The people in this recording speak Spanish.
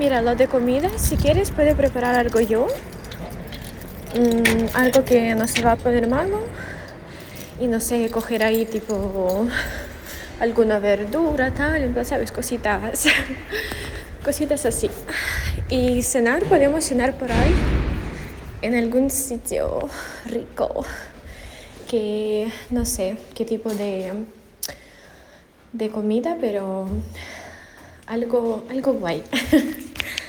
Mira, lo de comida, si quieres, puedo preparar algo yo. Algo que no se va a poner malo. Y no sé, coger ahí tipo alguna verdura, tal, entonces, ¿sabes? Cositas, cositas así. Y cenar, podemos cenar por ahí, en algún sitio rico, que no sé qué tipo de comida, pero algo guay.